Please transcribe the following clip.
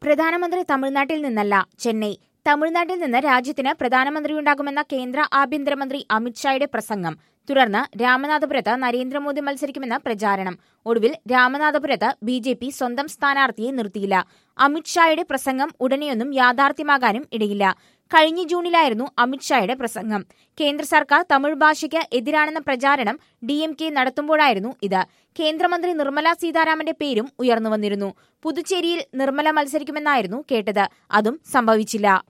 പ്രധാനമന്ത്രി തമിഴ്നാട്ടിൽ നിന്നല്ല, ചെന്നൈ. തമിഴ്നാട്ടിൽ നിന്ന് രാജ്യത്തിന് പ്രധാനമന്ത്രിയുണ്ടാകുമെന്ന കേന്ദ്ര ആഭ്യന്തരമന്ത്രി അമിത്ഷായുടെ പ്രസംഗം. തുടർന്ന് രാമനാഥപുരത്ത് നരേന്ദ്രമോദി മത്സരിക്കുമെന്ന പ്രചാരണം. ഒടുവിൽ രാമനാഥപുരത്ത് ബി.ജെ.പി. സ്വന്തം സ്ഥാനാർത്ഥിയെ നിർത്തിയില്ല. അമിത്ഷായുടെ പ്രസംഗം ഉടനെയൊന്നും യാഥാർത്ഥ്യമാകാനും ഇടയില്ല. കഴിഞ്ഞ ജൂണിലായിരുന്നു അമിത്ഷായുടെ പ്രസംഗം. കേന്ദ്ര സർക്കാർ തമിഴ് ഭാഷയ്ക്ക് എതിരാണെന്ന പ്രചാരണം DMK നടത്തുമ്പോഴായിരുന്നു ഇത്. കേന്ദ്രമന്ത്രി നിർമ്മല സീതാരാമന്റെ പേരും ഉയർന്നുവന്നിരുന്നു. പുതുച്ചേരിയിൽ നിർമ്മല മത്സരിക്കുമെന്നായിരുന്നു കേട്ടത്. അതും സംഭവിച്ചില്ല.